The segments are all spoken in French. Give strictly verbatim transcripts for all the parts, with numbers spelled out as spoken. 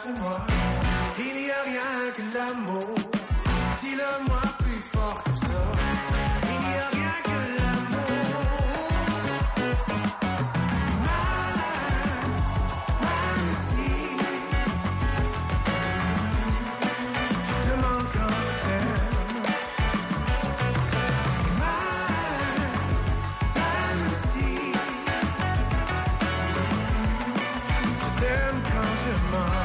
pour moi, il n'y a rien que l'amour. Dis-le-moi plus fort que ça. Il n'y a rien que l'amour. Mal, mal ici. Je te manque quand je t'aime. Mal, mal ici. Je t'aime quand je mens.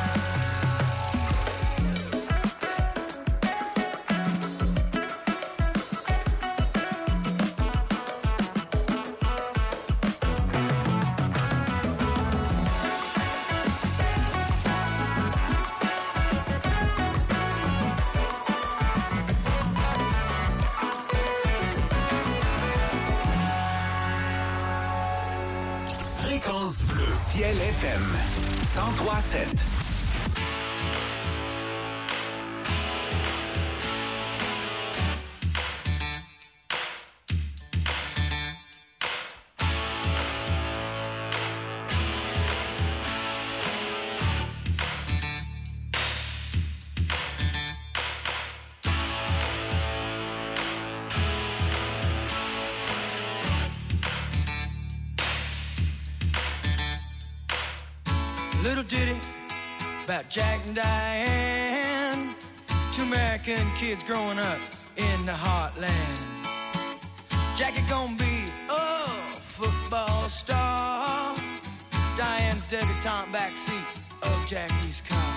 Fréquence Bleue, Ciel F M, cent trois sept. Little ditty about Jack and Diane, two American kids growing up in the heartland. Jackie gonna be a football star, Diane's debutante backseat of Jackie's car.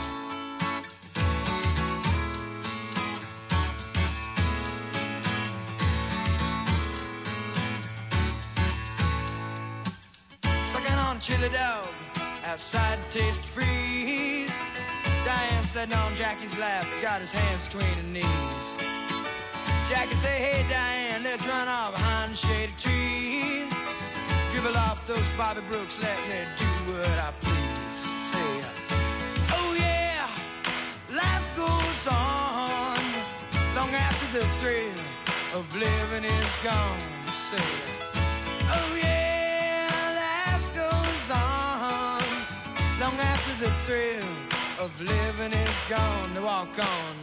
Sucking on chili dog outside to taste the freeze. Diane sitting on Jackie's lap, got his hands between her knees. Jackie say, hey Diane, let's run off behind the shady trees. Dribble off those Bobby Brooks, let me do what I please. Say, oh yeah, life goes on long after the thrill of living is gone. Say, oh yeah, life goes on long after the thrill of living is gone. To walk on.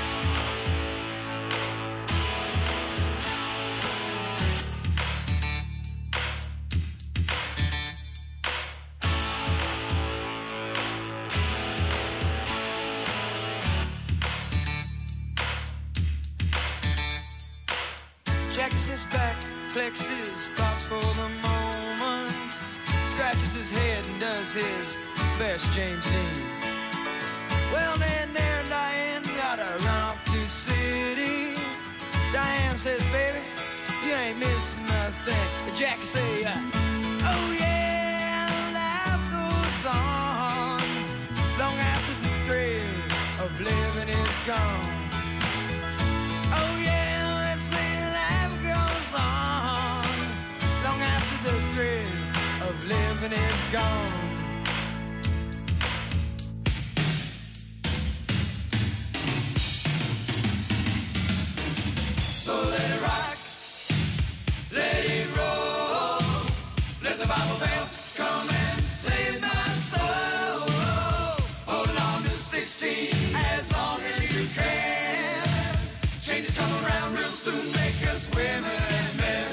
Jackie sits back, collects his thoughts for the moment, scratches his head and does his best James Dean. Well, then there and Diane gotta run off to the city. Diane says, baby, you ain't missing nothing. But Jackie say, uh, oh yeah, life goes on long after the thrill of living is gone. Oh yeah, let's say life goes on long after the thrill of living is gone. So let it rock, let it roll, let the Bible bell come and save my soul. Holding on to sixteen as long as you can. Changes come around real soon, make us women and men.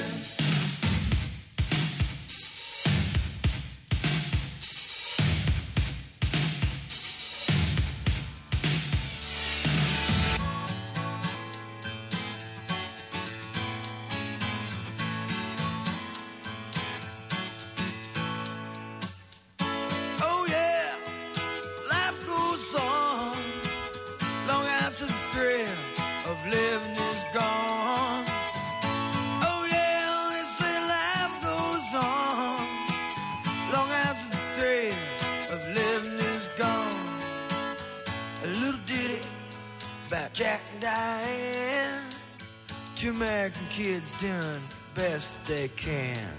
Oh yeah, life goes on long after the thrill of living is gone. Oh yeah, they say life goes on long after the thrill of living is gone. A little ditty about Jack and Diane, two American kids doing best they can.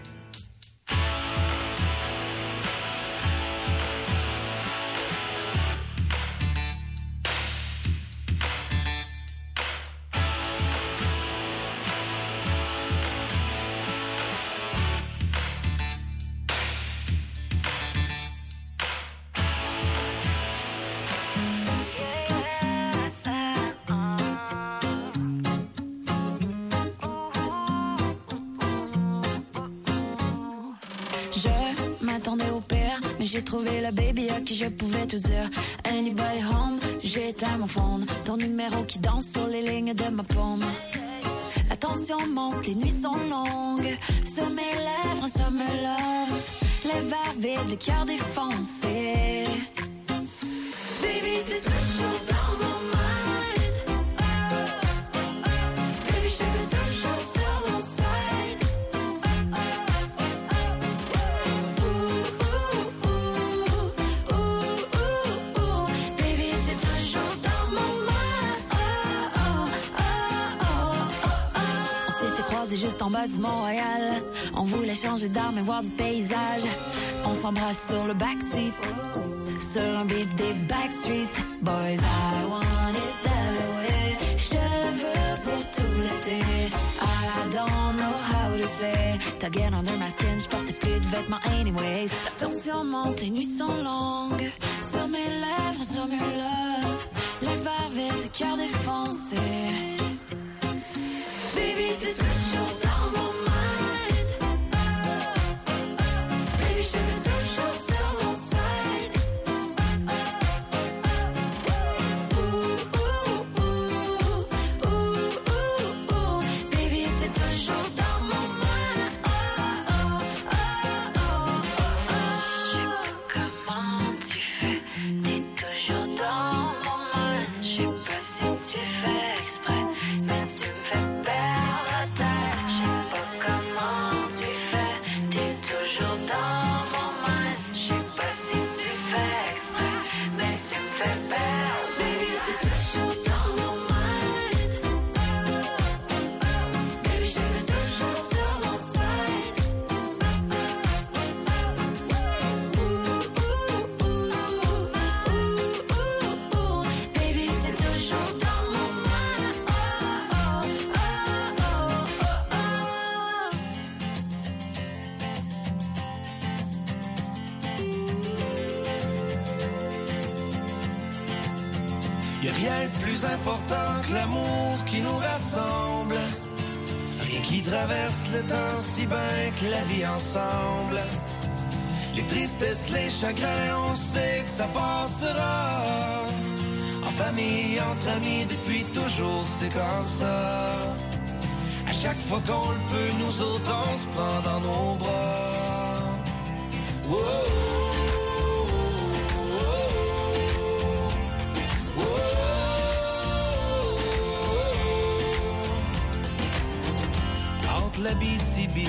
j'ai trouvé la baby à qui je pouvais tout dire. Anybody home, j'étais à mon fond. Ton numéro qui danse sur les lignes de ma paume. La tension monte, les nuits sont longues. Sur mes lèvres, un summer love. Les verres vides, les cœurs défoncés. Baby, t'es toujours dans mon mind. Oh, oh, oh. Baby, je veux toujours sur mon side. Oh, oh, oh, oh. Ooh, ooh, ooh, ooh, ooh. Baby, t'es toujours dans mon mind. Oh, oh, oh, oh, oh, oh. On s'était croisés juste en bas du Mont-Royal. On voulait changer d'arme et voir du paysage. On s'embrasse sur le backseat. Sur un beat des Backstreet Boys. I want it that way. J'te veux pour tout l'été. I don't know how to say. T'as under my skin, j'portais plus de vêtements anyways. La tension monte, les nuits sont longues. Sur mes lèvres, sur mes love. Les verres vides, le cœur défoncé. Baby, t'es toujours dans mon mind. Oh, oh, oh. Baby, je veux toujours sur mon side. Y'a rien de plus important que l'amour qui nous rassemble. Rien qui traverse le temps si bien que la vie ensemble. Les tristesses, les chagrins, on sait que ça passera. En famille, entre amis, depuis toujours, c'est comme ça. À chaque fois qu'on le peut, nous autres, on se prend dans nos bras. Wow. L'Abitibi,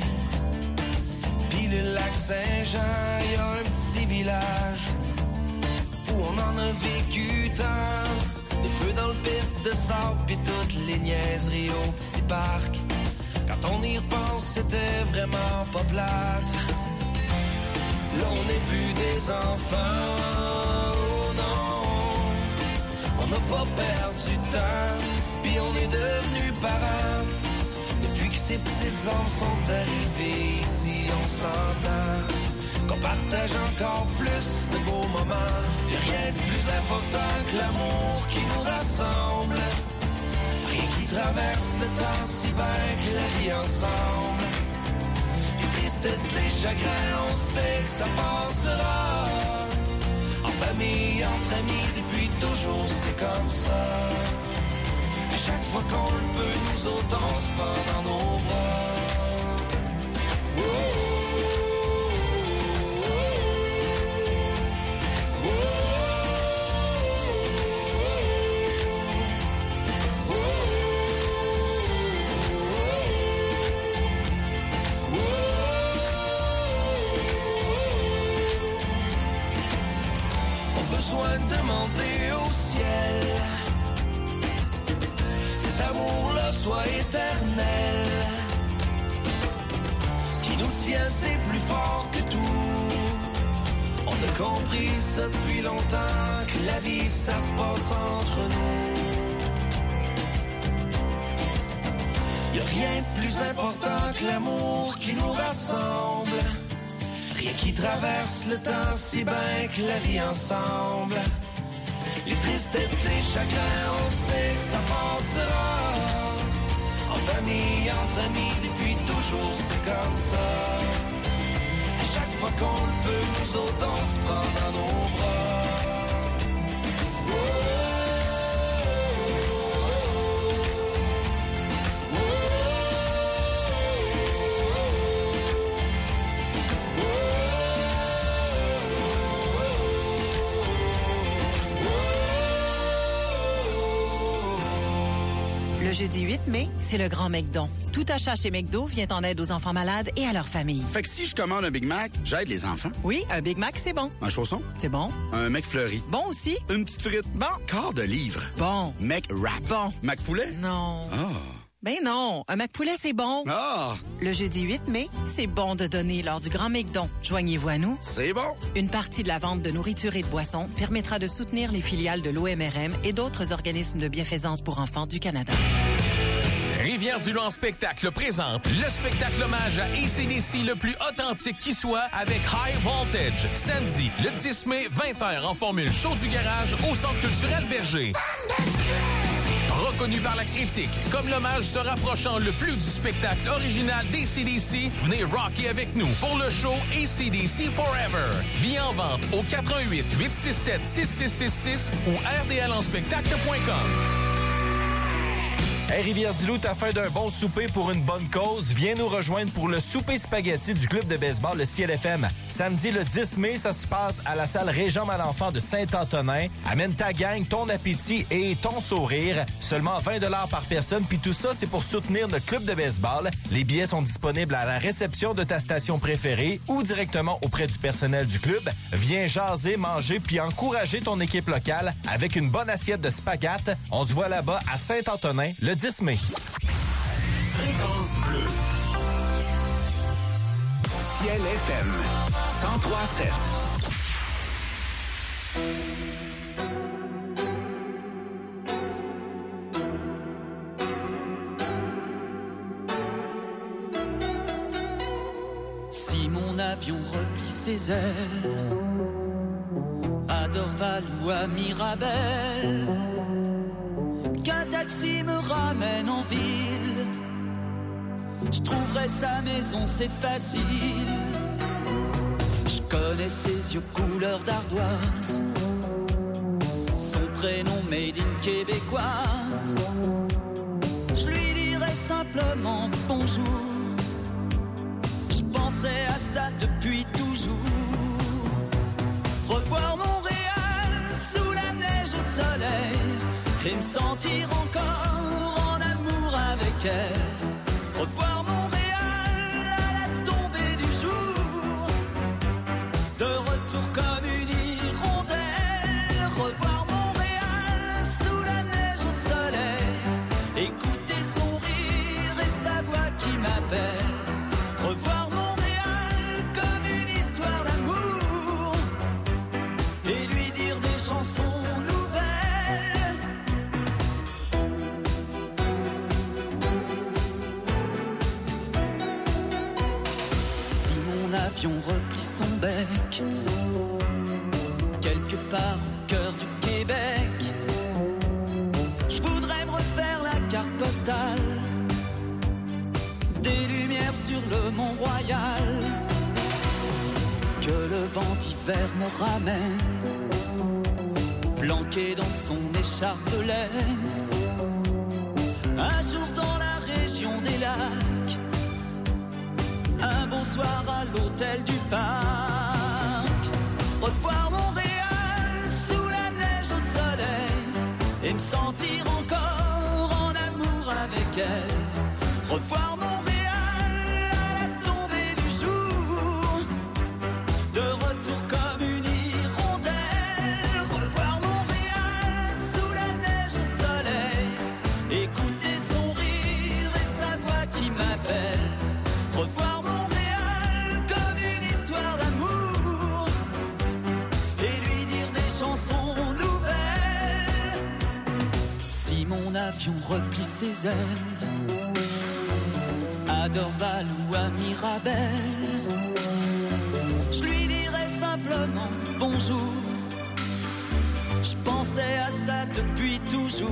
puis le lac Saint-Jean, y a un petit village où on en a vécu tant. Des feux dans le pit de sable, puis toutes les niaiseries au petit parc. Quand on y repense, c'était vraiment pas plate. Là, on n'est plus des enfants, oh non. On n'a pas perdu de temps, puis on est devenus parents. Ces petites âmes sont arrivées ici, on s'entend. Qu'on partage encore plus de beaux moments. Y'a rien de plus important que l'amour qui nous rassemble. Rien qui traverse le temps si bien que la vie ensemble. Les tristesses, les chagrins, on sait que ça passera. En famille, entre amis, depuis toujours, c'est comme ça. Chaque fois qu'on le peut, nous autres, on se prend dans nos bras. Oh, oh, oh, oh, oh, oh. On besoin de demander au ciel amour-là soit éternel. Ce qui nous tient, c'est plus fort que tout. On a compris ça depuis longtemps, que la vie, ça se passe entre nous. Y'a rien de plus important que l'amour qui nous rassemble. Rien qui traverse le temps si bien que la vie ensemble. Les tristesses, les chagrins, on sait que ça passera. En famille, entre amis, depuis toujours, c'est comme ça. À chaque fois qu'on le peut, nous autres on se prend dans nos bras. Le jeudi huit mai, c'est le grand McDon. Tout achat chez McDo vient en aide aux enfants malades et à leurs familles. Fait que si je commande un Big Mac, j'aide les enfants. Oui, un Big Mac, c'est bon. Un chausson? C'est bon. Un McFlurry? Bon aussi. Une petite frite? Bon. Quart de livre? Bon. McWrap? Bon. McPoulet? Non. Ah. Ben non, un McPoulet, c'est bon. Ah. Le jeudi huit mai, c'est bon de donner lors du grand McDon. Joignez-vous à nous. C'est bon. Une partie de la vente de nourriture et de boissons permettra de soutenir les filiales de l'O M R M et d'autres organismes de bienfaisance pour enfants du Canada. Rivière-du-Loup en spectacle présente le spectacle hommage à A C D C le plus authentique qui soit avec High Voltage. Samedi, le dix mai, vingt heures en formule show du garage au Centre culturel Berger. Reconnu par la critique comme l'hommage se rapprochant le plus du spectacle original d'A C D C, venez rocker avec nous pour le show A C D C Forever. Billets en vente au quatre un huit, huit six sept, six six six six ou r d l en spectacle point com. Hey Rivière-du-Loup, t'as faim d'un bon souper pour une bonne cause? Viens nous rejoindre pour le souper spaghetti du club de baseball, le Ciel F M. Samedi le dix mai, ça se passe à la salle Régent Malenfant de Saint-Antonin. Amène ta gang, ton appétit et ton sourire. Seulement vingt dollars par personne, puis tout ça, c'est pour soutenir notre club de baseball. Les billets sont disponibles à la réception de ta station préférée ou directement auprès du personnel du club. Viens jaser, manger, puis encourager ton équipe locale avec une bonne assiette de spaghetti. On se voit là-bas à Saint-Antonin le dix mai. Fréquence bleue. Ciel F M cent trois sept. Si mon avion replie ses ailes à Dorval ou à Mirabel, qu'un taxi me ramène en ville, je trouverai sa maison, c'est facile. Je connais ses yeux couleur d'ardoise, son prénom made in québécoise. Je lui dirai simplement bonjour, je pensais à ça depuis toujours. Revoir Montréal sous la neige au soleil et me sentir encore en amour avec elle. Revoir Montréal à la tombée du jour, de retour comme une hirondelle. Revoir Montréal sous la neige au soleil, écouter son rire et sa voix qui m'appelle. Revoir Montréal comme une histoire d'amour et lui dire des chansons nouvelles. Si mon avion replie son bec quelque part au cœur du Québec, je voudrais me refaire la carte postale des lumières sur le Mont-Royal, que le vent d'hiver me ramène, planqué dans son écharpe de laine. Un jour dans la région des lacs, un bonsoir à l'hôtel du parc. Revoir Montréal sous la neige au soleil et me sentir encore en amour avec elle. Revoir Montréal avion replie ses ailes à Dorval ou à Mirabel, je lui dirai simplement bonjour, je pensais à ça depuis toujours.